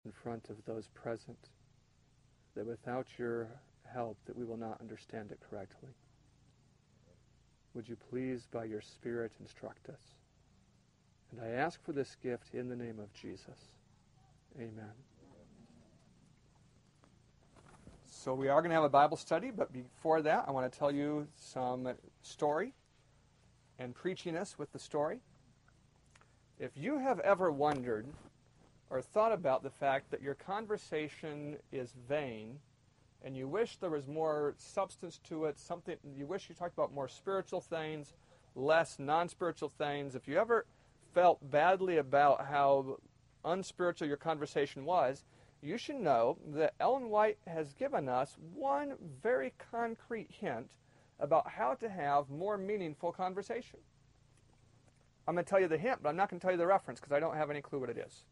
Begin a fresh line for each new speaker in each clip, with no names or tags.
in front of those present, that without your help that we will not understand it correctly. Would you please, by your Spirit, instruct us? And I ask for this gift in the name of Jesus. Amen. So we are going to have a Bible study, but before that, I want to tell you some story and preaching us with the story. If you have ever wondered or thought about the fact that your conversation is vain and you wish there was more substance to it, something you wish you talked about more spiritual things, less non-spiritual things, if you ever felt badly about how unspiritual your conversation was, you should know that Ellen White has given us one very concrete hint about how to have more meaningful conversation. I'm going to tell you the hint, but I'm not going to tell you the reference because I don't have any clue what it is.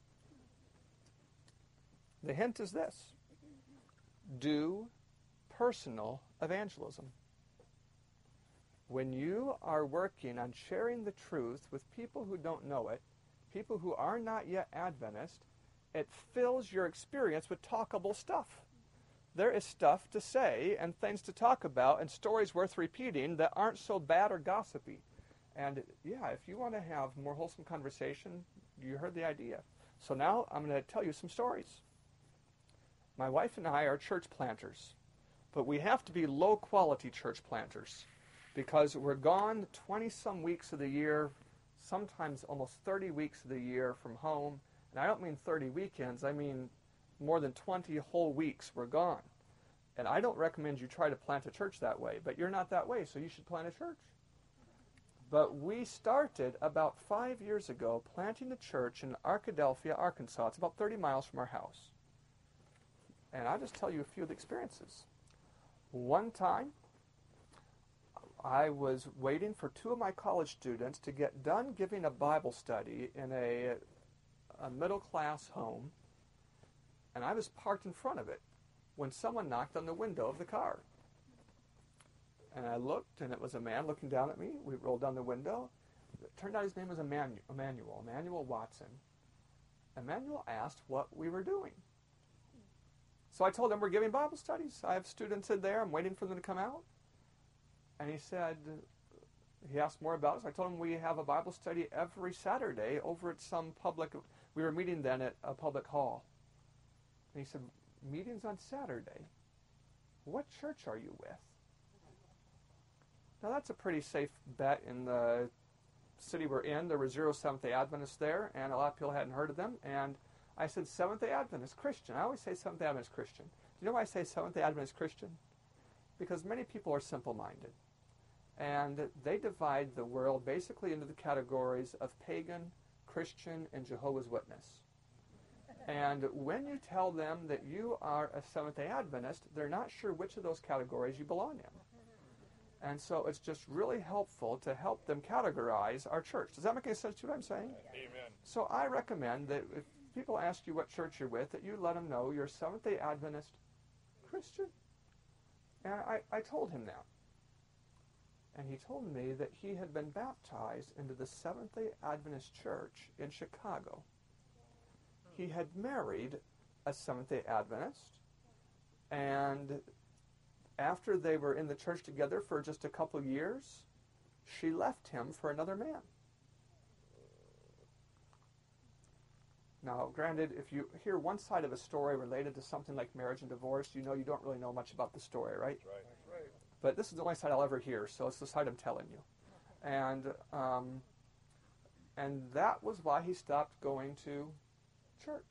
The hint is this: do personal evangelism. When you are working on sharing the truth with people who don't know it, people who are not yet Adventist, it fills your experience with talkable stuff. There is stuff to say and things to talk about and stories worth repeating that aren't so bad or gossipy. And yeah, if you want to have more wholesome conversation, you heard the idea. So now I'm going to tell you some stories. My wife and I are church planters, but we have to be low-quality church planters because we're gone 20-some weeks of the year, sometimes almost 30 weeks of the year from home. And I don't mean 30 weekends, I mean more than 20 whole weeks we're gone. And I don't recommend you try to plant a church that way, but you're not that way, so you should plant a church. But we started about 5 years ago planting a church in Arkadelphia, Arkansas. It's about 30 miles from our house. And I'll just tell you a few of the experiences. One time, I was waiting for 2 of my college students to get done giving a Bible study in a middle-class home, and I was parked in front of it when someone knocked on the window of the car. And I looked, and it was a man looking down at me. We rolled down the window. It turned out his name was Emmanuel Watson. Emmanuel asked what we were doing. So I told him we're giving Bible studies. I have students in there. I'm waiting for them to come out. And he asked more about us. I told him we have a Bible study every Saturday over at some public, we were meeting then at a public hall. And he said, meetings on Saturday? What church are you with? Now that's a pretty safe bet in the city we're in. There were 0 Seventh-day Adventists there, and a lot of people hadn't heard of them. And I said, Seventh-day Adventist Christian. I always say Seventh-day Adventist Christian. Do you know why I say Seventh-day Adventist Christian? Because many people are simple-minded. And they divide the world basically into the categories of pagan, Christian, and Jehovah's Witness. And when you tell them that you are a Seventh-day Adventist, they're not sure which of those categories you belong in. And so it's just really helpful to help them categorize our church. Does that make any sense to what I'm saying?
Amen.
So I recommend that if people ask you what church you're with, that you let them know you're a Seventh-day Adventist Christian. And I told him that. And he told me that he had been baptized into the Seventh-day Adventist Church in Chicago. He had married a Seventh-day Adventist, and after they were in the church together for just a couple years, she left him for another man. Now, granted, if you hear one side of a story related to something like marriage and divorce, you know you don't really know much about the story, right?
Right. Right.
But this is the only side I'll ever hear, so it's the side I'm telling you. And that was why he stopped going to church.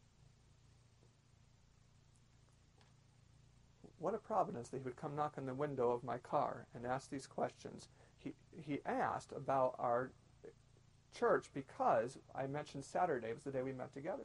What a providence that he would come knock on the window of my car and ask these questions. He asked about our church because I mentioned Saturday was the day we met together.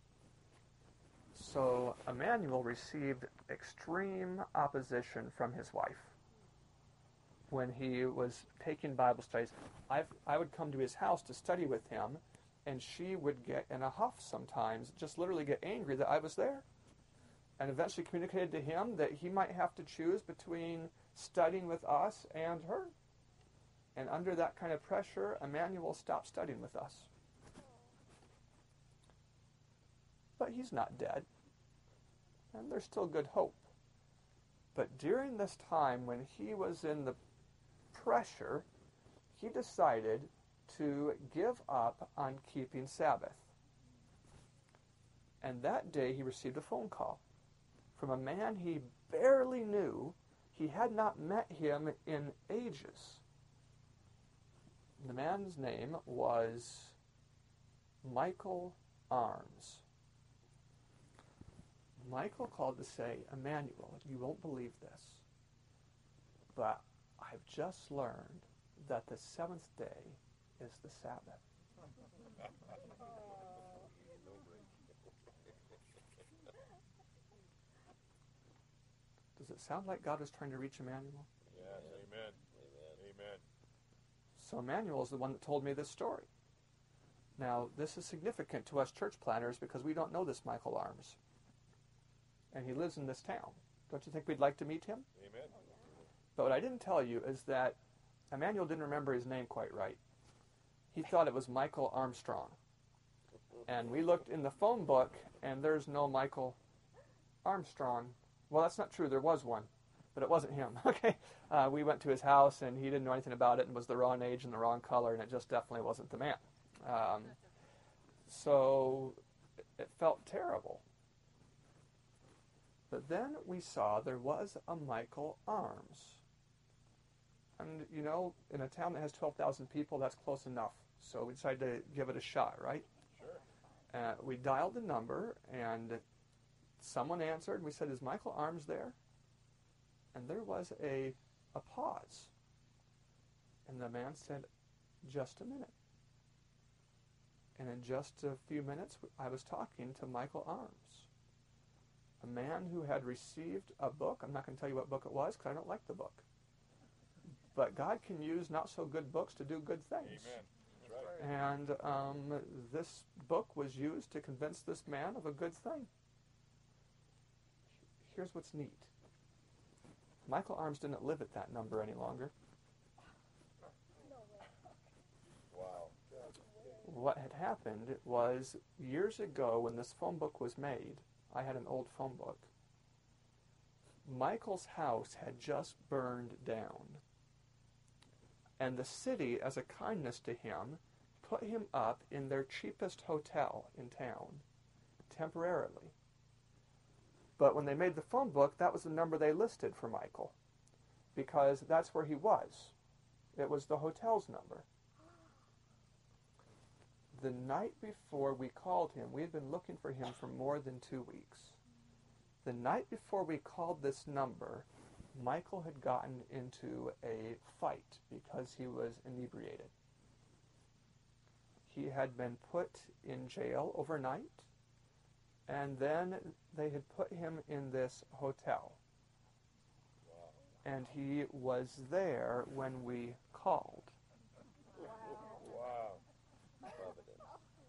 So Emmanuel received extreme opposition from his wife when he was taking Bible studies. I would come to his house to study with him, and she would get in a huff sometimes, just literally get angry that I was there. And eventually communicated to him that he might have to choose between studying with us and her. And under that kind of pressure, Emmanuel stopped studying with us. but he's not dead. And there's still good hope. But during this time when he was in the pressure, he decided to give up on keeping Sabbath. And that day he received a phone call from a man he barely knew. He had not met him in ages. The man's name was Michael Arms. Michael called to say, Emmanuel, you won't believe this, but I've just learned that the seventh day is the Sabbath. Does it sound like God was trying to reach Emmanuel?
Yes, amen. Amen.
So Emmanuel is the one that told me this story. Now, this is significant to us church planners because we don't know this Michael Arms. And he lives in this town. Don't you think we'd like to meet him?
Amen.
But what I didn't tell you is that Emmanuel didn't remember his name quite right. He thought it was Michael Armstrong. And we looked in the phone book, and there's no Michael Armstrong. Well, that's not true. There was one, but it wasn't him. Okay, we went to his house, and he didn't know anything about it and was the wrong age and the wrong color, and it just definitely wasn't the man. So it felt terrible. But then we saw there was a Michael Arms. And, you know, in a town that has 12,000 people, that's close enough. So we decided to give it a shot, right?
Sure.
We dialed the number, and someone answered, and we said, is Michael Arms there? And there was a pause. And the man said, just a minute. And in just a few minutes, I was talking to Michael Arms, a man who had received a book. I'm not going to tell you what book it was because I don't like the book. But God can use not-so-good books to do good things.
Amen. That's right.
And this book was used to convince this man of a good thing. Here's what's neat. Michael Arms didn't live at that number any longer.
Wow.
What had happened was years ago when this phone book was made, I had an old phone book. Michael's house had just burned down. And the city, as a kindness to him, put him up in their cheapest hotel in town, temporarily. But when they made the phone book, that was the number they listed for Michael, because that's where he was. It was the hotel's number. The night before we called him, we had been looking for him for more than 2 weeks. The night before we called this number, Michael had gotten into a fight because he was inebriated. He had been put in jail overnight, and then they had put him in this hotel.
Wow.
And he was there when we called.
Wow. Providence.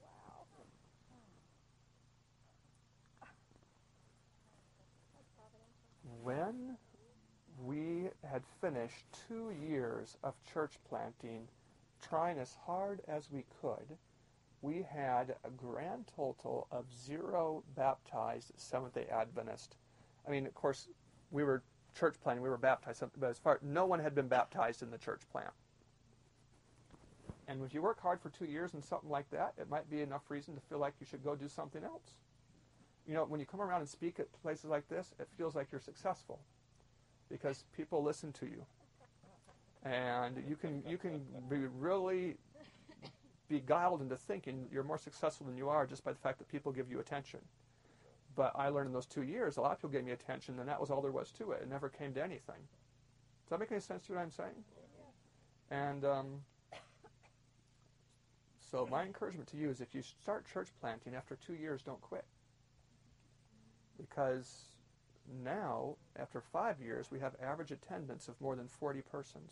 When we had finished 2 years of church planting, trying as hard as we could, we had a grand total of 0 baptized Seventh-day Adventist. I mean, of course, we were church planting, we were baptized, but as far no one had been baptized in the church plant. And if you work hard for 2 years and something like that, it might be enough reason to feel like you should go do something else. You know, when you come around and speak at places like this, it feels like you're successful because people listen to you. And you can be really beguiled into thinking you're more successful than you are just by the fact that people give you attention. But I learned in those 2 years, a lot of people gave me attention, and that was all there was to it. It never came to anything. Does that make any sense to what I'm saying? And so my encouragement to you is if you start church planting after 2 years, don't quit. Because now, after 5 years, we have average attendance of more than 40 persons.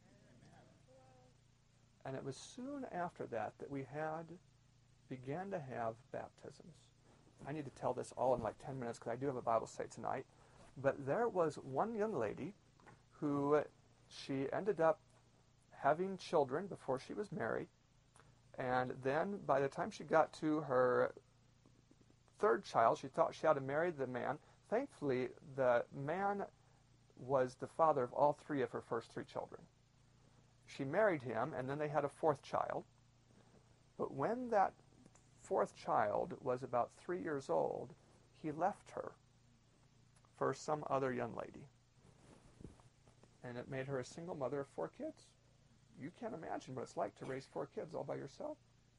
And it was soon after that that we began to have baptisms. I need to tell this all in like 10 minutes because I do have a Bible study tonight. But there was one young lady who she ended up having children before she was married. And then by the time she got to her third child, she thought she had to marry the man. Thankfully, the man was the father of all three of her first three children. She married him, and then they had a fourth child. But when that fourth child was about 3 years old, he left her for some other young lady. And it made her a single mother of 4 kids. You can't imagine what it's like to raise 4 kids all by yourself.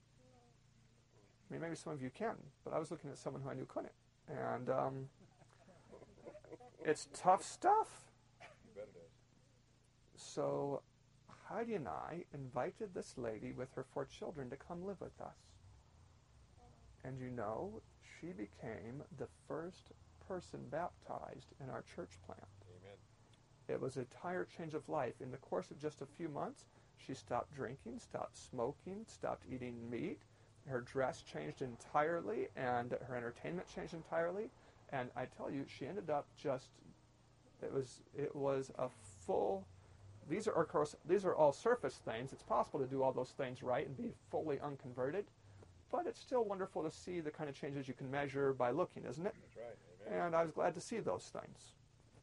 I mean, maybe some of you can, but I was looking at someone who I knew couldn't. And it's tough stuff.
You bet it is.
So Heidi and I invited this lady with her 4 children to come live with us. And you know, she became the first person baptized in our church plant.
Amen.
It was an entire change of life. In the course of just a few months, she stopped drinking, stopped smoking, stopped eating meat. Her dress changed entirely, and her entertainment changed entirely. And I tell you, she ended up just, it was a full, these are, of course, these are all surface things. It's possible to do all those things right and be fully unconverted. But it's still wonderful to see the kind of changes you can measure by looking, isn't it?
That's right. Amen.
And I was glad to see those things.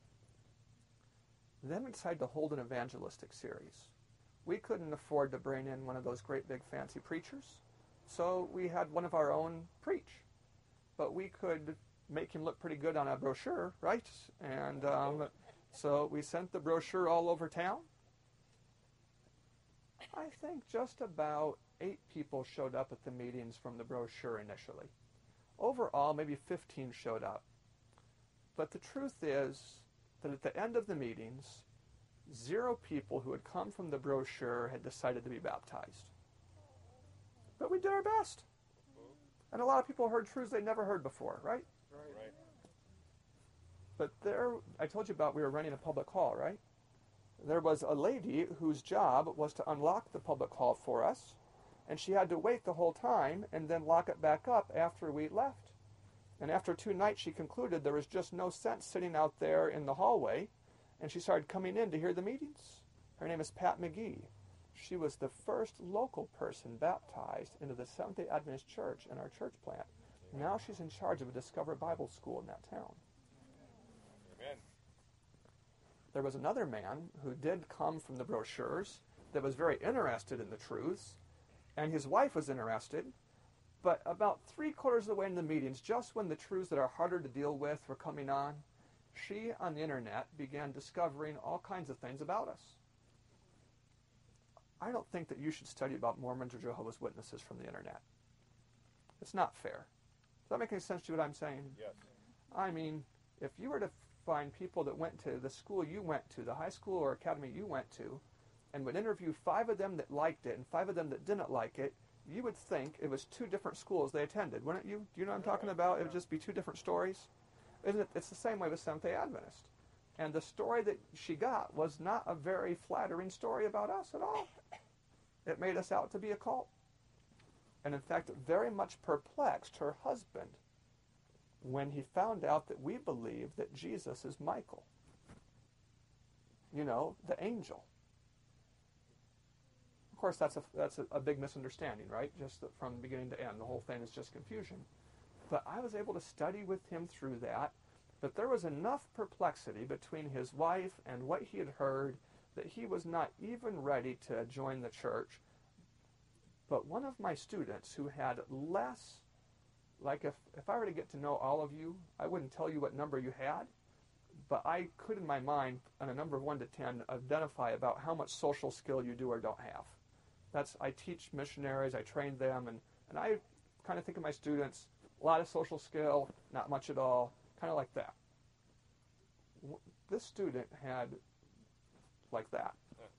Then we decided to hold an evangelistic series. We couldn't afford to bring in one of those great big fancy preachers, so we had one of our own preach. But we could make him look pretty good on a brochure, right? And so we sent the brochure all over town. I think just about 8 people showed up at the meetings from the brochure initially. Overall, maybe 15 showed up. But the truth is that at the end of the meetings, 0 people who had come from the brochure had decided to be baptized. But we did our best. And a lot of people heard truths they never heard before, right?
Right.
But there, I told you about we were running a public hall, right? There was a lady whose job was to unlock the public hall for us, and she had to wait the whole time and then lock it back up after we left. And after 2 nights, she concluded there was just no sense sitting out there in the hallway, and she started coming in to hear the meetings. Her name is Pat McGee. She was the first local person baptized into the Seventh-day Adventist Church in our church plant. Now she's in charge of a Discover Bible school in that town.
Amen.
There was another man who did come from the brochures that was very interested in the truths, and his wife was interested, but about 3/4 of the way in the meetings, just when the truths that are harder to deal with were coming on, she, on the internet, began discovering all kinds of things about us. I don't think that you should study about Mormons or Jehovah's Witnesses from the internet. It's not fair. Does that make any sense to you what I'm saying?
Yes.
I mean, if you were to find people that went to the school you went to, the high school or academy you went to, and would interview 5 of them that liked it and 5 of them that didn't like it, you would think it was 2 different schools they attended, wouldn't you? Do you know what I'm talking about? It would just be 2 different stories. Isn't it? It's the same way with Seventh-day Adventist. And the story that she got was not a very flattering story about us at all. It made us out to be a cult. And in fact, it very much perplexed her husband when he found out that we believe that Jesus is Michael. You know, the angel. Of course, that's a big misunderstanding, right? Just from beginning to end. The whole thing is just confusion. But I was able to study with him through that. But there was enough perplexity between his wife and what he had heard that he was not even ready to join the church. But one of my students who had less, like if I were to get to know all of you, I wouldn't tell you what number you had, but I could in my mind, on a number of 1 to 10, identify about how much social skill you do or don't have. I teach missionaries, I train them, and I kind of think of my students, a lot of social skill, not much at all, kind of like that. This student had like that.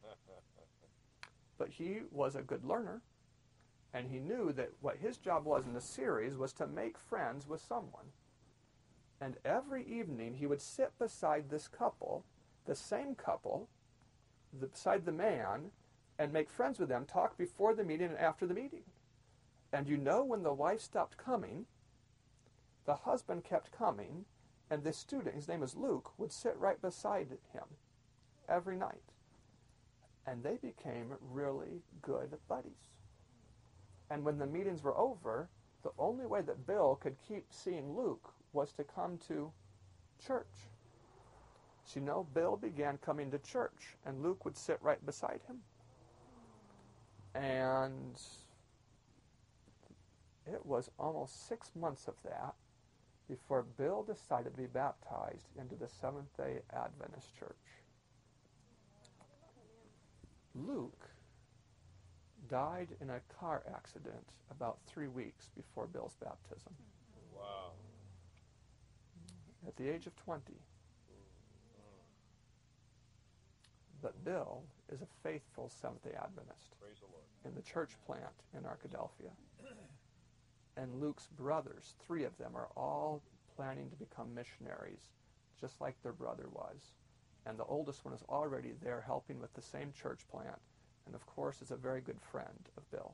But he was a good learner, and he knew that what his job was in the series was to make friends with someone. And every evening he would sit beside this couple, the same couple, beside the man, and make friends with them, talk before the meeting and after the meeting. And you know, when the wife stopped coming, the husband kept coming, and this student, his name is Luke, would sit right beside him every night. And they became really good buddies. And when the meetings were over, the only way that Bill could keep seeing Luke was to come to church. So you know, Bill began coming to church, and Luke would sit right beside him. And it was almost 6 months of that before Bill decided to be baptized into the Seventh-day Adventist Church. Luke died in a car accident about 3 weeks before Bill's baptism.
Wow.
At the age of 20. But Bill is a faithful Seventh-day Adventist
Praise the Lord.
in the church plant in Arkadelphia. And Luke's brothers, 3 of them, are all planning to become missionaries, just like their brother was. And the oldest one is already there helping with the same church plant, and of course is a very good friend of Bill.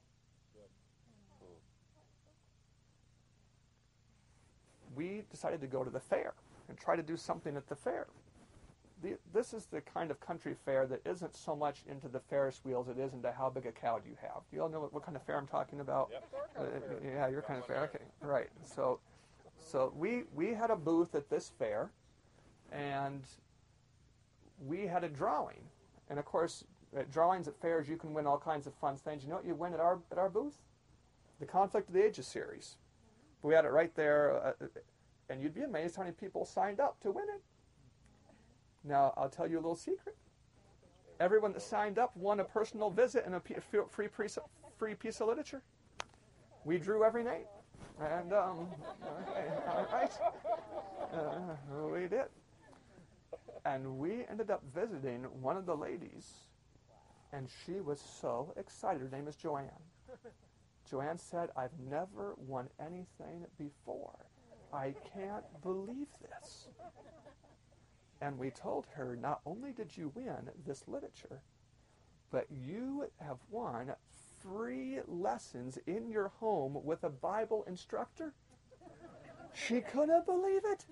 We decided to go to the fair and try to do something at the fair. This is the kind of country fair that isn't so much into the Ferris wheels, it is into how big a cow do you have. Do you all know what kind of fair I'm talking about?
Yep.
Yeah, your kind of fair. Okay, right. So we had a booth at this fair, and we had a drawing. And of course, at drawings at fairs, you can win all kinds of fun things. You know what you win at our booth? The Conflict of the Ages series. We had it right there, and you'd be amazed how many people signed up to win it. Now, I'll tell you a little secret. Everyone that signed up won a personal visit and a free piece of literature. We drew every name. And, okay, all right. We did. And we ended up visiting one of the ladies, and she was so excited. Her name is Joanne. Joanne said, "I've never won anything before. I can't believe this." And we told her, not only did you win this literature, but you have won free lessons in your home with a Bible instructor. She couldn't believe it.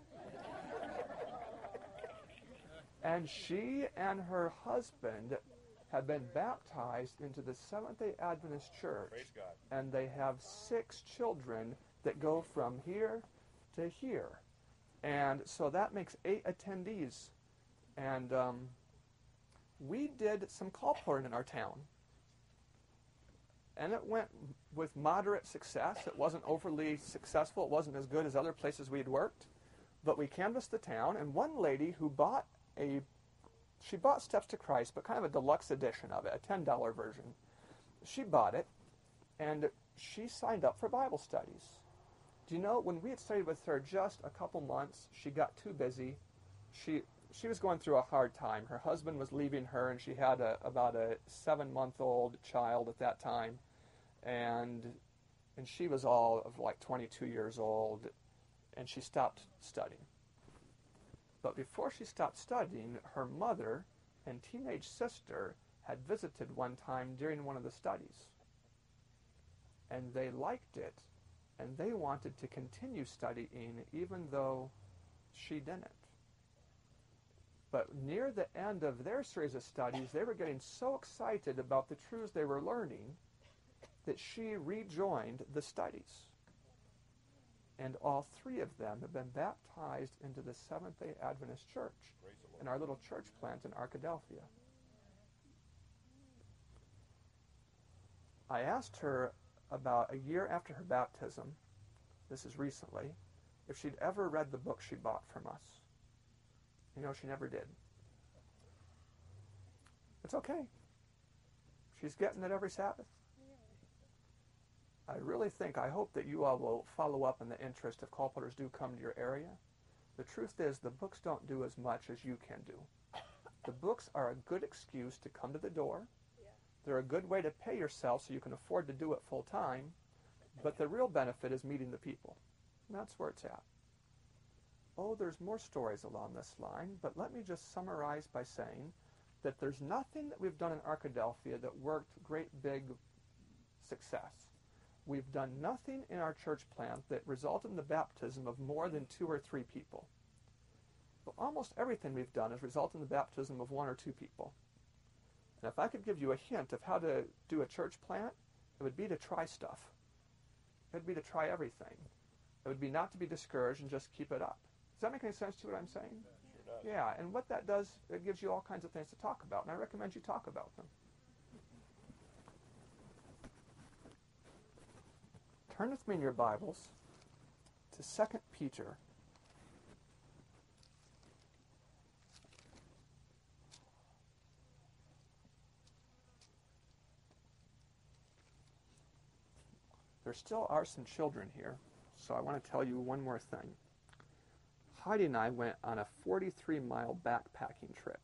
And she and her husband have been baptized into the Seventh-day Adventist Church.
Praise God.
And they have 6 children that go from here to here. And so that makes 8 attendees. And we did some call pouring in our town. And it went with moderate success. It wasn't overly successful. It wasn't as good as other places we had worked. But we canvassed the town, and one lady who bought she bought Steps to Christ, but kind of a deluxe edition of it, a $10 version. She bought it, and she signed up for Bible studies. Do you know, when we had studied with her just a couple months, she got too busy. She was going through a hard time. Her husband was leaving her, and she had about a 7-month-old child at that time. And she was all of like 22 years old, and she stopped studying. But before she stopped studying, her mother and teenage sister had visited one time during one of the studies. And they liked it, and they wanted to continue studying even though she didn't. But near the end of their series of studies, they were getting so excited about the truths they were learning that she rejoined the studies. And all 3 of them have been baptized into the Seventh-day Adventist Church in our little church plant in Arkadelphia. I asked her about a year after her baptism, this is recently, if she'd ever read the book she bought from us. You know, she never did. It's okay. She's getting it every Sabbath. I hope that you all will follow up in the interest if call porters do come to your area. The truth is, the books don't do as much as you can do. The books are a good excuse to come to the door. They're a good way to pay yourself so you can afford to do it full time. But the real benefit is meeting the people. And that's where it's at. Oh, there's more stories along this line, but let me just summarize by saying that there's nothing that we've done in Arkadelphia that worked great big success. We've done nothing in our church plant that resulted in the baptism of more than 2 or 3 people. But almost everything we've done has resulted in the baptism of 1 or 2 people. And if I could give you a hint of how to do a church plant, it would be to try stuff. It would be to try everything. It would be not to be discouraged and just keep it up. Does that make any sense to what I'm saying?
Sure does.
Yeah, and what that does, it gives you all kinds of things to talk about, and I recommend you talk about them. Turn with me in your Bibles to 2 Peter. There still are some children here, so I want to tell you one more thing. Heidi and I went on a 43-mile backpacking trip.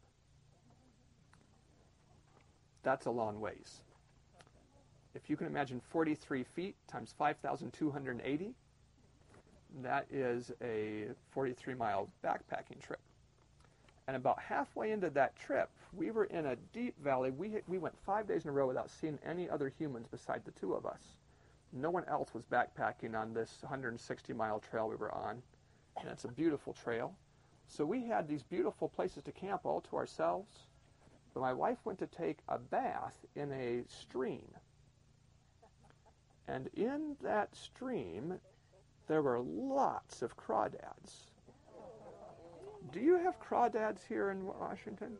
That's a long ways. If you can imagine 43 feet times 5,280, that is a 43-mile backpacking trip. And about halfway into that trip, we were in a deep valley. We went 5 days in a row without seeing any other humans beside the two of us. No one else was backpacking on this 160-mile trail we were on, and it's a beautiful trail. So we had these beautiful places to camp all to ourselves, but my wife went to take a bath in a stream. And in that stream, there were lots of crawdads. Do you have crawdads here in Washington?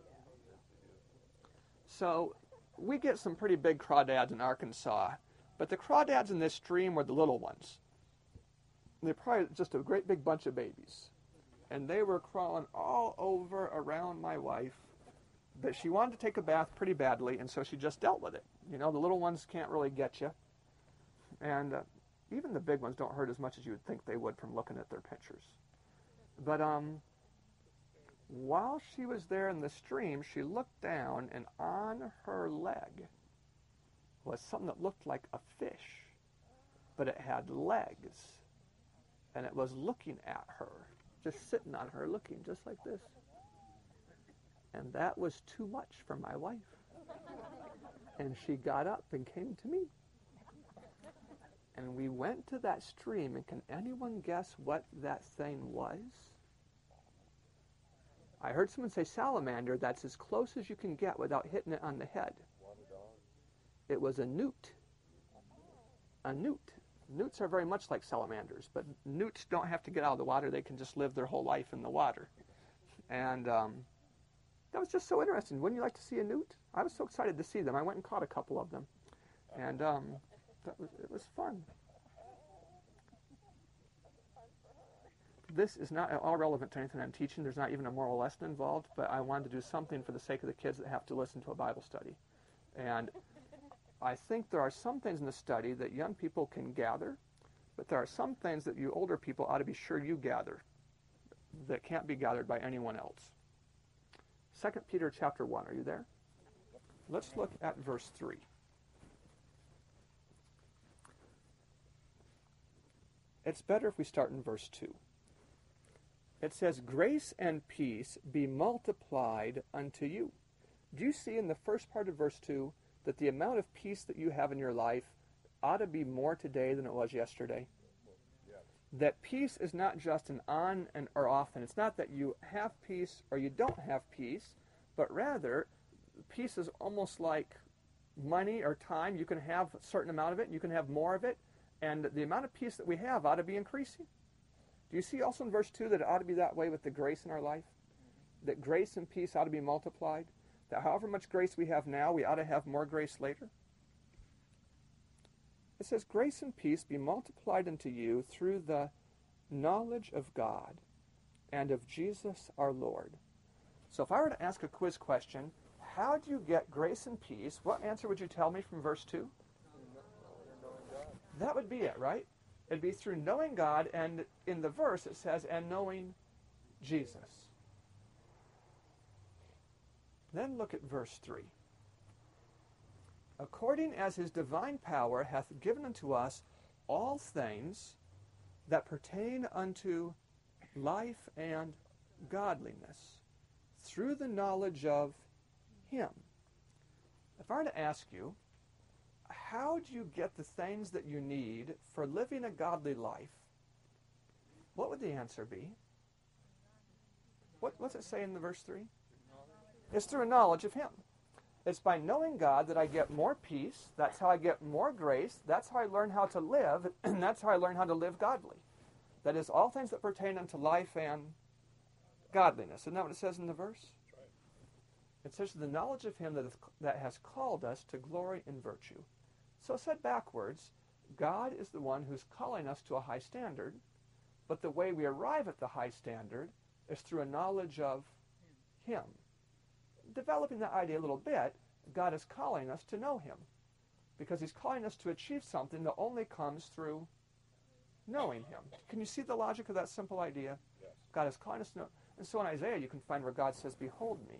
So we get some pretty big crawdads in Arkansas, but the crawdads in this stream were the little ones. They're probably just a great big bunch of babies. And they were crawling all over around my wife. But she wanted to take a bath pretty badly, and so she just dealt with it. You know, the little ones can't really get you. And even the big ones don't hurt as much as you would think they would from looking at their pictures. But while she was there in the stream, she looked down, and on her leg was something that looked like a fish, but it had legs, and it was looking at her, just sitting on her, looking just like this. And that was too much for my wife. And she got up and came to me. And we went to that stream, and can anyone guess what that thing was? I heard someone say salamander. That's as close as you can get without hitting it on the head. It was a newt. A newt. Newts are very much like salamanders, but newts don't have to get out of the water. They can just live their whole life in the water. And that was just so interesting. Wouldn't you like to see a newt? I was so excited to see them. I went and caught a couple of them. And it was fun. This is not at all relevant to anything I'm teaching. There's not even a moral lesson involved, but I wanted to do something for the sake of the kids that have to listen to a Bible study. And I think there are some things in the study that young people can gather, but there are some things that you older people ought to be sure you gather that can't be gathered by anyone else. 2 Peter chapter 1, are you there? Let's look at verse 3. It's better if we start in verse 2. It says, grace and peace be multiplied unto you. Do you see in the first part of verse 2 that the amount of peace that you have in your life ought to be more today than it was yesterday?
Yeah.
That peace is not just an on and or off, and it's not that you have peace or you don't have peace, but rather peace is almost like money or time. You can have a certain amount of it, and you can have more of it, and the amount of peace that we have ought to be increasing. Do you see also in verse 2 that it ought to be that way with the grace in our life? That grace and peace ought to be multiplied? That however much grace we have now, we ought to have more grace later? It says, grace and peace be multiplied unto you through the knowledge of God and of Jesus our Lord. So if I were to ask a quiz question, how do you get grace and peace? What answer would you tell me from verse 2? That would be it, right? It'd be through knowing God, and in the verse it says, and knowing Jesus. Then look at verse 3. According as his divine power hath given unto us all things that pertain unto life and godliness, through the knowledge of him. If I were to ask you, how do you get the things that you need for living a godly life? What would the answer be? What's it say in the verse 3? It's through a knowledge of him. It's by knowing God that I get more peace. That's how I get more grace. That's how I learn how to live, and that's how I learn how to live godly. That is, all things that pertain unto life and godliness. Isn't that what it says in the verse? It says, the knowledge of him that has called us to glory and virtue. So said backwards, God is the one who's calling us to a high standard, but the way we arrive at the high standard is through a knowledge of him. Developing that idea a little bit, God is calling us to know him, because he's calling us to achieve something that only comes through knowing him. Can you see the logic of that simple idea?
Yes.
God is calling us to know. And so in Isaiah you can find where God says, behold me.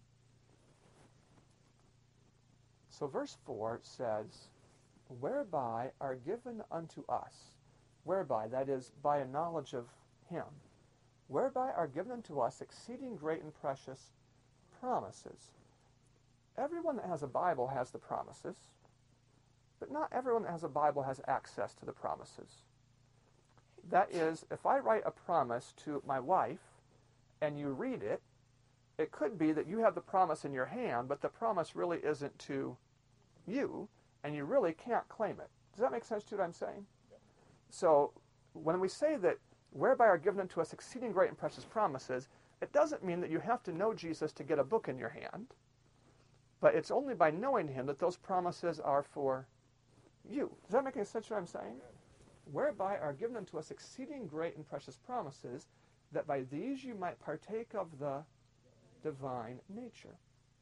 So verse 4 says, whereby are given unto us, whereby, that is, by a knowledge of him, whereby are given unto us exceeding great and precious promises. Everyone that has a Bible has the promises, but not everyone that has a Bible has access to the promises. That is, if I write a promise to my wife and you read it, it could be that you have the promise in your hand, but the promise really isn't to you, and you really can't claim it. Does that make sense to what I'm saying?
Yeah.
So when we say that whereby are given unto us exceeding great and precious promises, it doesn't mean that you have to know Jesus to get a book in your hand, but it's only by knowing him that those promises are for you. Does that make any sense to what I'm saying? Whereby are given unto us exceeding great and precious promises, that by these you might partake of the divine nature.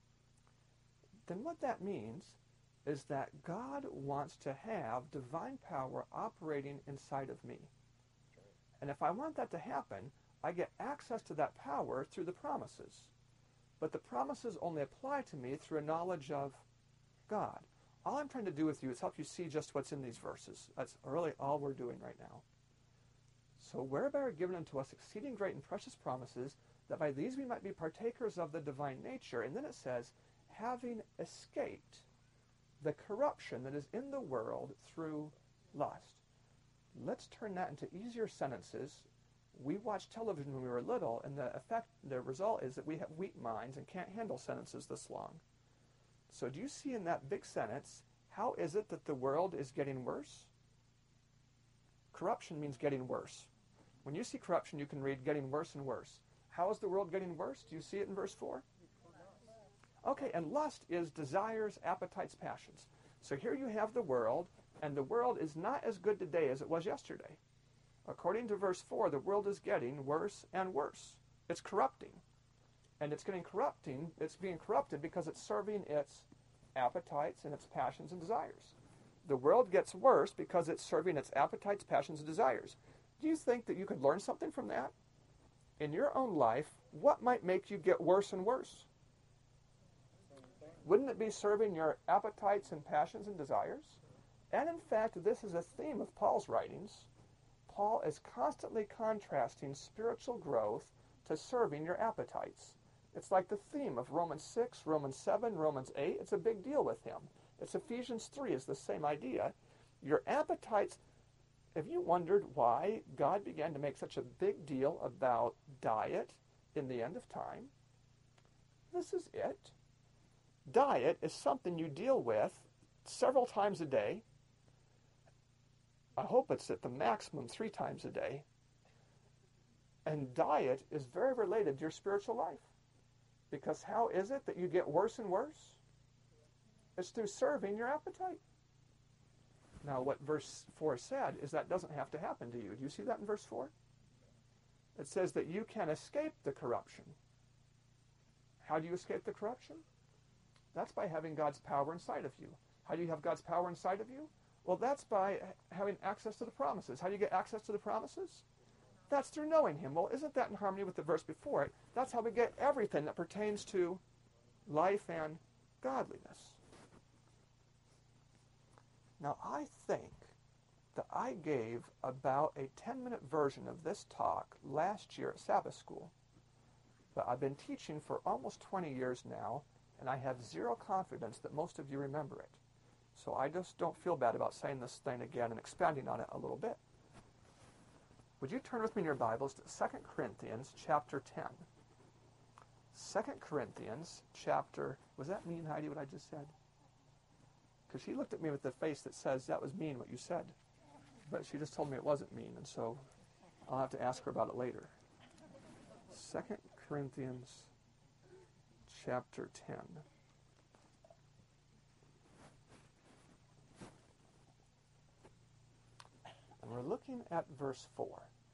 Then what that means is that God wants to have divine power operating inside of me. And if I want that to happen, I get access to that power through the promises. But the promises only apply to me through a knowledge of God. All I'm trying to do with you is help you see just what's in these verses. That's really all we're doing right now. So whereby are given unto us exceeding great and precious promises, that by these we might be partakers of the divine nature. And then it says, having escaped the corruption that is in the world through lust. Let's turn that into easier sentences. We watched television when we were little, and the result is that we have weak minds and can't handle sentences this long. So do you see in that big sentence, how is it that the world is getting worse? Corruption means getting worse. When you see corruption, you can read getting worse and worse. How is the world getting worse? Do you see it in verse 4? Okay, and lust is desires, appetites, passions. So here you have the world, and the world is not as good today as it was yesterday. According to verse 4, the world is getting worse and worse. It's corrupting. And it's being corrupted because it's serving its appetites and its passions and desires. The world gets worse because it's serving its appetites, passions, and desires. Do you think that you could learn something from that? In your own life, what might make you get worse and worse? Wouldn't it be serving your appetites and passions and desires? And in fact, this is a theme of Paul's writings. Paul is constantly contrasting spiritual growth to serving your appetites. It's like the theme of Romans 6, Romans 7, Romans 8. It's a big deal with him. It's Ephesians 3 is the same idea. Your appetites, have you wondered why God began to make such a big deal about diet in the end of time? This is it. Diet is something you deal with several times a day. I hope it's at the maximum 3 times a day. And diet is very related to your spiritual life. Because how is it that you get worse and worse? It's through serving your appetite. Now, what verse 4 said is that doesn't have to happen to you. Do you see that in verse 4? It says that you can escape the corruption. How do you escape the corruption? That's by having God's power inside of you. How do you have God's power inside of you? Well, that's by having access to the promises. How do you get access to the promises? That's through knowing him. Well, isn't that in harmony with the verse before it? That's how we get everything that pertains to life and godliness. Now, I think that I gave about a 10-minute version of this talk last year at Sabbath school. But I've been teaching for almost 20 years now, and I have zero confidence that most of you remember it. So I just don't feel bad about saying this thing again and expanding on it a little bit. Would you turn with me in your Bibles to 2 Corinthians chapter 10? 2 Corinthians chapter, was that mean, Heidi, what I just said? Because she looked at me with the face that says, that was mean what you said. But she just told me it wasn't mean, and so I'll have to ask her about it later. 2 Corinthians chapter 10. And we're looking at verse 4.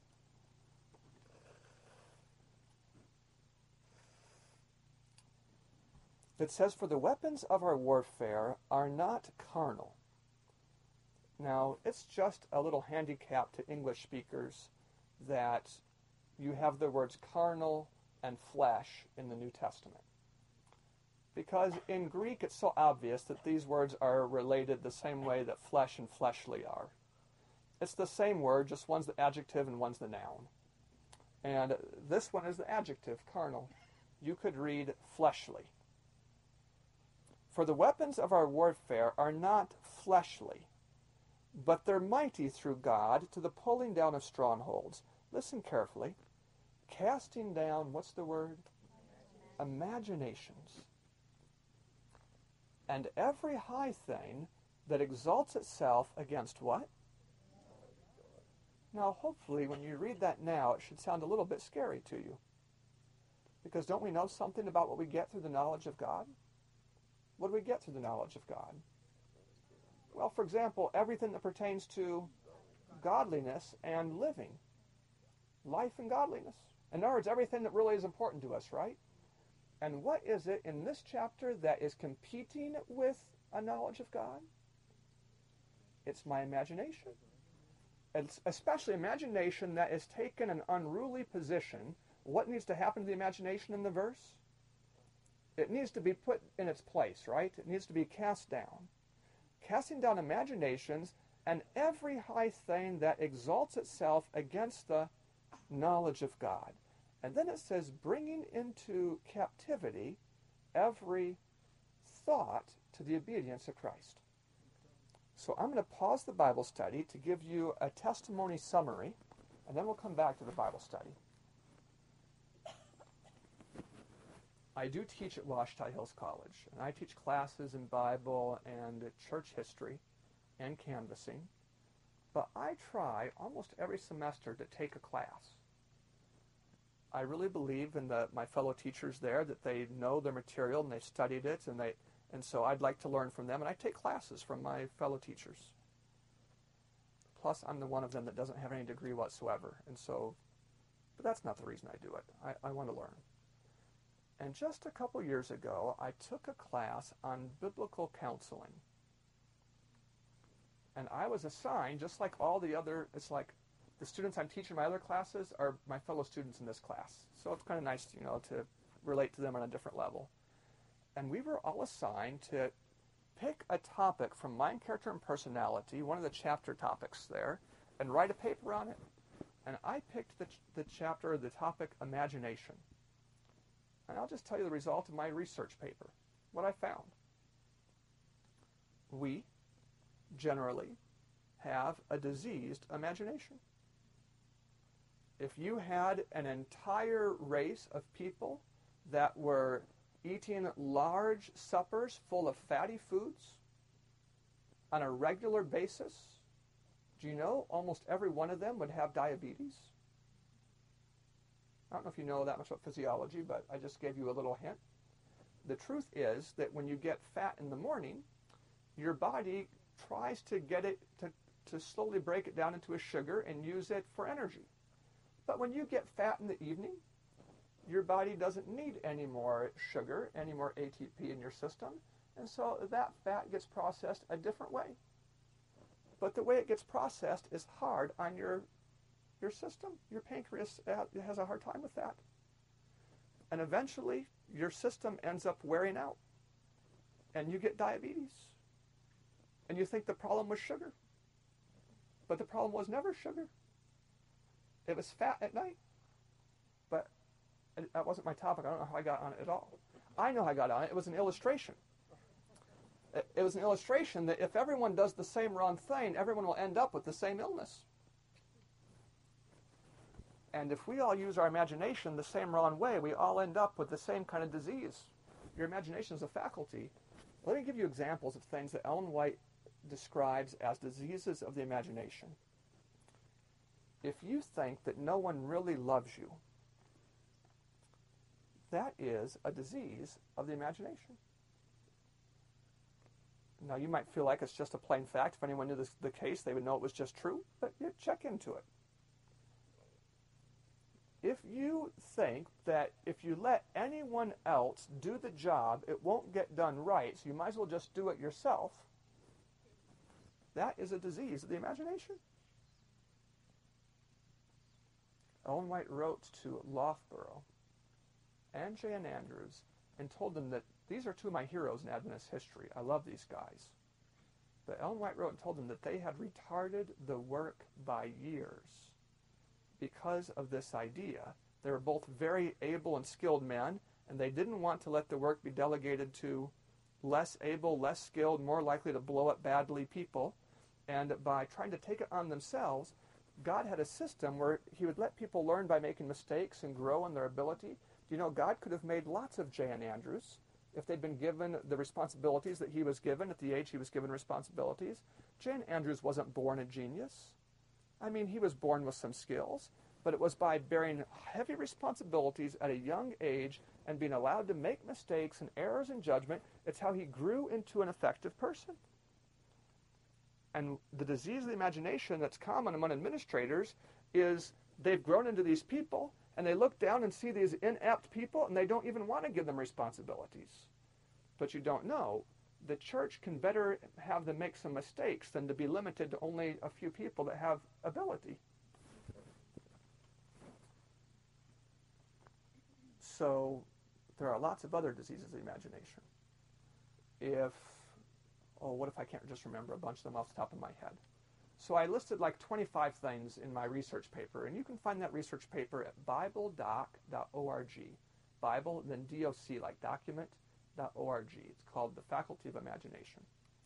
It says, "For the weapons of our warfare are not carnal." Now, it's just a little handicap to English speakers that you have the words carnal and flesh in the New Testament. Because in Greek, it's so obvious that these words are related the same way that flesh and fleshly are. It's the same word, just one's the adjective and one's the noun. And this one is the adjective, carnal. You could read fleshly. "For the weapons of our warfare are not fleshly, but they're mighty through God to the pulling down of strongholds." Listen carefully. Casting down, what's the word? Imaginations. "And every high thing that exalts itself against" what? Now, hopefully, when you read that now, it should sound a little bit scary to you. Because don't we know something about what we get through the knowledge of God? What do we get through the knowledge of God? Well, for example, everything that pertains to godliness and living. Life and godliness. In other words, everything that really is important to us, right? And what is it in this chapter that is competing with a knowledge of God? It's my imagination. It's especially imagination that is taken an unruly position. What needs to happen to the imagination in the verse? It needs to be put in its place, right? It needs to be cast down. Casting down imaginations and every high thing that exalts itself against the knowledge of God. And then it says, bringing into captivity every thought to the obedience of Christ. So I'm going to pause the Bible study to give you a testimony summary, and then we'll come back to the Bible study. I do teach at Ouachita Hills College, and I teach classes in Bible and church history and canvassing, but I try almost every semester to take a class. I really believe in my fellow teachers there, that they know their material and they've studied it, and so I'd like to learn from them, and I take classes from my fellow teachers. Plus, I'm the one of them that doesn't have any degree whatsoever, and so, but that's not the reason I do it. I want to learn. And just a couple years ago, I took a class on biblical counseling. And I was assigned, just like all the other, it's like the students I'm teaching my other classes are my fellow students in this class. So it's kind of nice, to relate to them on a different level. And we were all assigned to pick a topic from Mind, Character, and Personality, one of the chapter topics there, and write a paper on it. And I picked the chapter, the topic, imagination. And I'll just tell you the result of my research paper, what I found. We generally have a diseased imagination. If you had an entire race of people that were eating large suppers full of fatty foods on a regular basis, do you know almost every one of them would have diabetes? I don't know if you know that much about physiology, but I just gave you a little hint. The truth is that when you get fat in the morning, your body tries to get it to slowly break it down into a sugar and use it for energy. But when you get fat in the evening, your body doesn't need any more sugar, any more ATP in your system, and so that fat gets processed a different way. But the way it gets processed is hard on your system. Your pancreas has a hard time with that. And eventually, your system ends up wearing out, and you get diabetes. And you think the problem was sugar. But the problem was never sugar. It was fat at night. But that wasn't my topic. I don't know how I got on it at all. I know how I got on it. It was an illustration. It was an illustration that if everyone does the same wrong thing, everyone will end up with the same illness. And if we all use our imagination the same wrong way, we all end up with the same kind of disease. Your imagination is a faculty. Let me give you examples of things that Ellen White describes as diseases of the imagination. If you think that no one really loves you, that is a disease of the imagination. Now, you might feel like it's just a plain fact. If anyone knew the case, they would know it was just true, but you check into it. If you think that if you let anyone else do the job, it won't get done right, so you might as well just do it yourself, that is a disease of the imagination. Ellen White wrote to Loughborough and J.N. Andrews and told them that these are two of my heroes in Adventist history. I love these guys. But Ellen White wrote and told them that they had retarded the work by years because of this idea. They were both very able and skilled men, and they didn't want to let the work be delegated to less able, less skilled, more likely to blow up badly people. And by trying to take it on themselves, God had a system where he would let people learn by making mistakes and grow in their ability. You know, God could have made lots of J.N. Andrews if they'd been given the responsibilities that he was given at the age he was given responsibilities. J.N. Andrews wasn't born a genius. I mean, he was born with some skills, but it was by bearing heavy responsibilities at a young age and being allowed to make mistakes and errors in judgment, it's how he grew into an effective person. And the disease of the imagination that's common among administrators is they've grown into these people, and they look down and see these inept people, and they don't even want to give them responsibilities. But you don't know. The church can better have them make some mistakes than to be limited to only a few people that have ability. So there are lots of other diseases of the imagination. What if I can't just remember a bunch of them off the top of my head? So I listed like 25 things in my research paper, and you can find that research paper at bibledoc.org. Bible, then DOC, like document.org. It's called The Faculty of Imagination.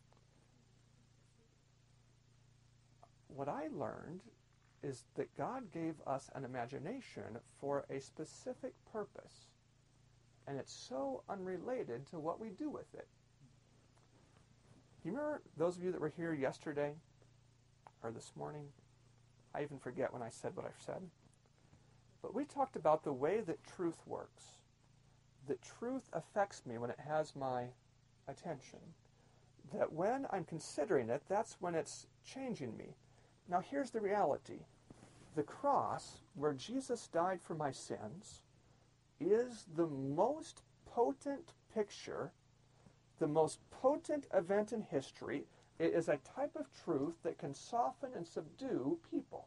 What I learned is that God gave us an imagination for a specific purpose, and it's so unrelated to what we do with it. You remember those of you that were here yesterday or this morning? I even forget when I said what I've said. But we talked about the way that truth works. That truth affects me when it has my attention. That when I'm considering it, that's when it's changing me. Now here's the reality. The cross, where Jesus died for my sins, is the most potent picture, the most potent event in history. It is a type of truth that can soften and subdue people.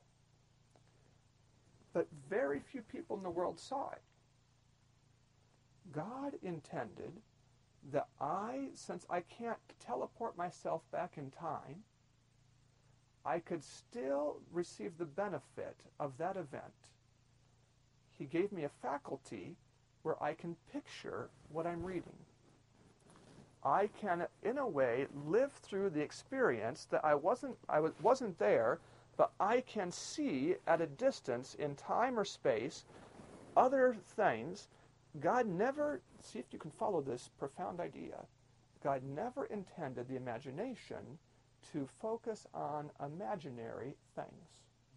But very few people in the world saw it. God intended that since I can't teleport myself back in time, I could still receive the benefit of that event. He gave me a faculty where I can picture what I'm reading. I can, in a way, live through the experience that I wasn't there, but I can see at a distance in time or space other things. God never, see if you can follow this profound idea, God never intended the imagination to focus on imaginary things.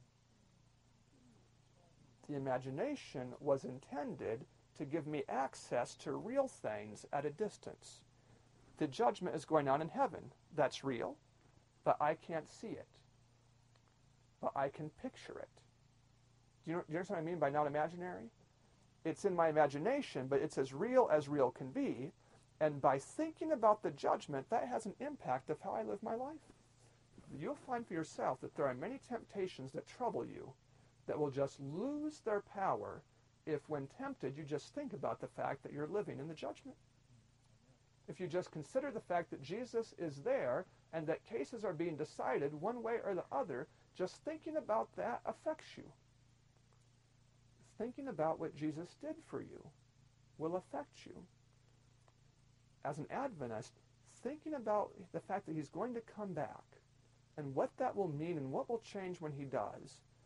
The imagination was intended to give me access to real things at a distance. The judgment is going on in heaven. That's real, but I can't see it. But I can picture it. Do you understand what I mean by not imaginary? It's in my imagination, but it's as real can be. And by thinking about the judgment, that has an impact of how I live my life. You'll find for yourself that there are many temptations that trouble you that will just lose their power if, when tempted, you just think about the fact that you're living in the judgment. If you just consider the fact that Jesus is there and that cases are being decided one way or the other, just thinking about that affects you. Thinking about what Jesus did for you will affect you. As an Adventist, thinking about the fact that he's going to come back and what that will mean and what will change when he does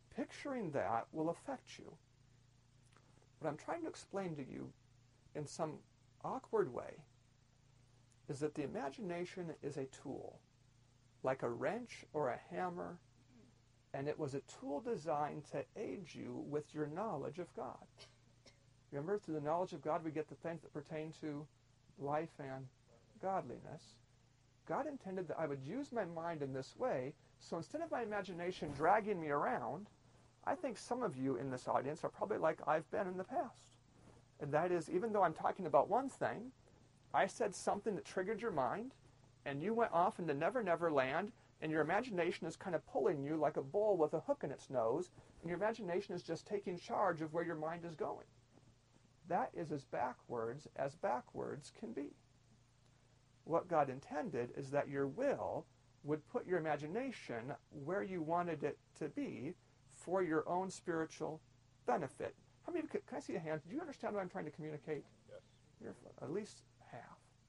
picturing that will affect you. What I'm trying to explain to you in some awkward way is that the imagination is a tool, like a wrench or a hammer, and it was a tool designed to aid you with your knowledge of God. Remember, through the knowledge of God, we get the things that pertain to life and godliness. God intended that I would use my mind in this way, so instead of my imagination dragging me around, I think some of you in this audience are probably like I've been in the past. And that is, even though I'm talking about one thing, I said something that triggered your mind, and you went off into Never Never Land, and your imagination is kind of pulling you like a bull with a hook in its nose, and your imagination is just taking charge of where your mind is going. That is as backwards can be. What God intended is that your will would put your imagination where you wanted it to be for your own spiritual benefit. How many? Can I see a hand? Do you understand what I'm trying to communicate?
Yes.
You're at least half.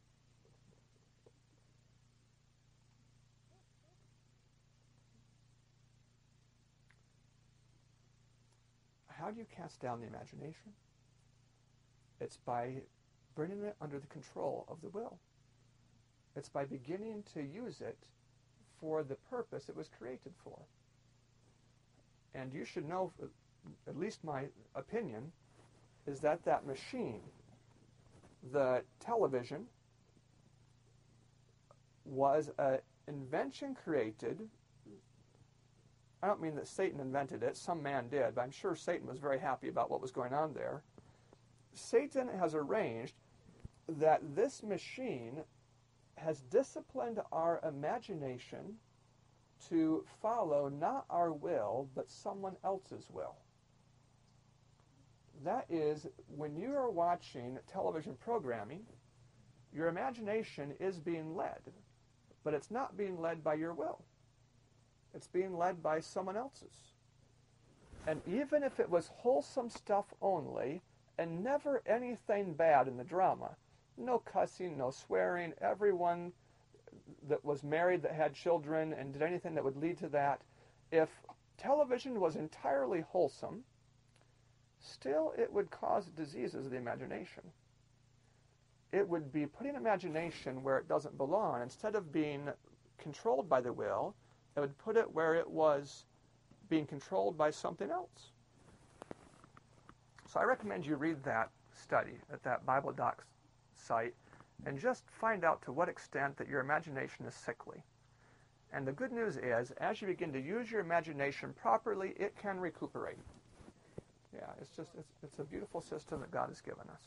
How do you cast down the imagination? It's by bringing it under the control of the will. It's by beginning to use it for the purpose it was created for. And you should know, at least my opinion, is that that machine, the television, was an invention created. I don't mean that Satan invented it. Some man did, but I'm sure Satan was very happy about what was going on there. Satan has arranged that this machine has disciplined our imagination to follow not our will, but someone else's will. That is, when you are watching television programming, your imagination is being led, but it's not being led by your will. It's being led by someone else's. And even if it was wholesome stuff only, and never anything bad in the drama, no cussing, no swearing, everyone that was married that had children and did anything that would lead to that, if television was entirely wholesome, still it would cause diseases of the imagination. It would be putting imagination where it doesn't belong. Instead of being controlled by the will, it would put it where it was being controlled by something else. So I recommend you read that study at that Bible Docs site and just find out to what extent that your imagination is sickly. And the good news is, as you begin to use your imagination properly, it can recuperate. Yeah, it's a beautiful system that God has given us.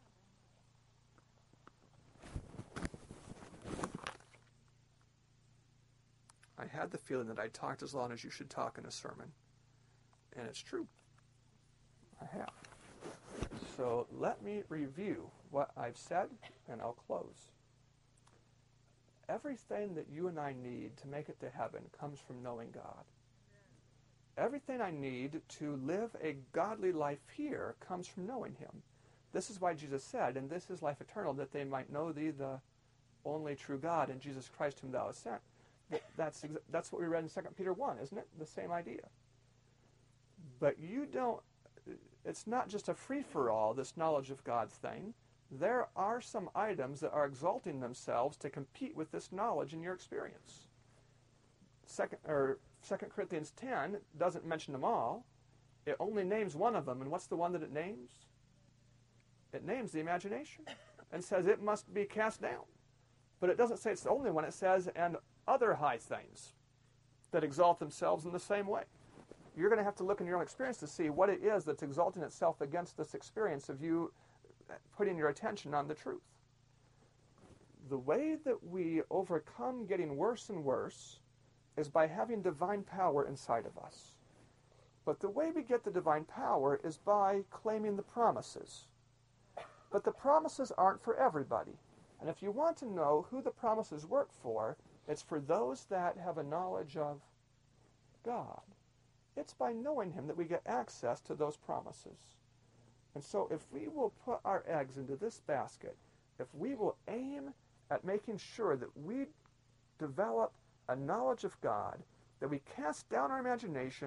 I had the feeling that I talked as long as you should talk in a sermon. And it's true. I have. So let me review what I've said, and I'll close. Everything that you and I need to make it to heaven comes from knowing God. Everything I need to live a godly life here comes from knowing Him. This is why Jesus said, and this is life eternal, that they might know Thee, the only true God, and Jesus Christ whom Thou hast sent. That's what we read in 2 Peter 1, isn't it? The same idea. But it's not just a free-for-all, this knowledge of God thing. There are some items that are exalting themselves to compete with this knowledge in your experience. 2 Corinthians 10 doesn't mention them all. It only names one of them, and what's the one that it names? It names the imagination and says it must be cast down. But it doesn't say it's the only one. It says, and other high things that exalt themselves in the same way. You're going to have to look in your own experience to see what it is that's exalting itself against this experience of you putting your attention on the truth. The way that we overcome getting worse and worse is by having divine power inside of us. But the way we get the divine power is by claiming the promises. But the promises aren't for everybody. And if you want to know who the promises work for, it's for those that have a knowledge of God. It's by knowing Him that we get access to those promises. And so if we will put our eggs into this basket, if we will aim at making sure that we develop a knowledge of God, that we cast down our imaginations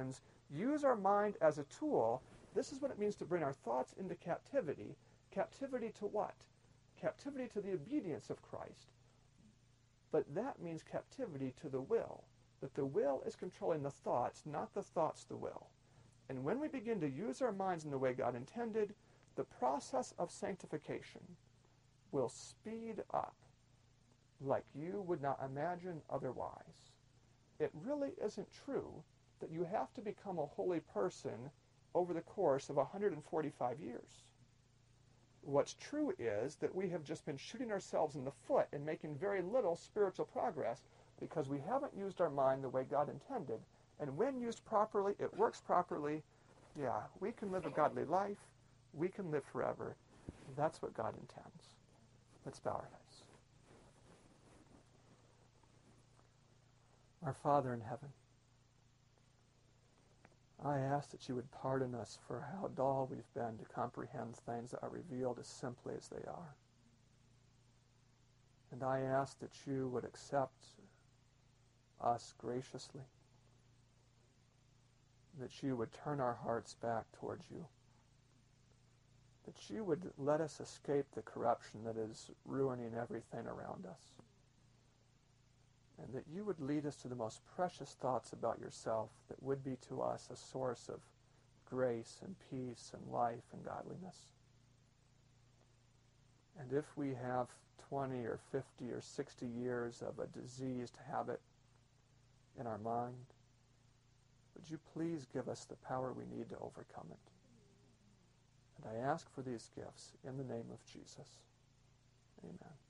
use our mind as a tool. This is what it means to bring our thoughts into captivity. Captivity to what? Captivity to the obedience of Christ. But that means captivity to the will. That the will is controlling the thoughts, not the thoughts the will. And when we begin to use our minds in the way God intended, the process of sanctification will speed up like you would not imagine otherwise. It really isn't true that you have to become a holy person over the course of 145 years. What's true is that we have just been shooting ourselves in the foot and making very little spiritual progress because we haven't used our mind the way God intended. And when used properly, it works properly. Yeah, we can live a godly life. We can live forever. That's what God intends. Let's bow our heads. Our Father in heaven, I ask that you would pardon us for how dull we've been to comprehend things that are revealed as simply as they are. And I ask that you would accept us graciously, that you would turn our hearts back towards you, that you would let us escape the corruption that is ruining everything around us, and that you would lead us to the most precious thoughts about yourself that would be to us a source of grace and peace and life and godliness. And if we have 20 or 50 or 60 years of a diseased habit in our mind, would you please give us the power we need to overcome it? And I ask for these gifts in the name of Jesus. Amen.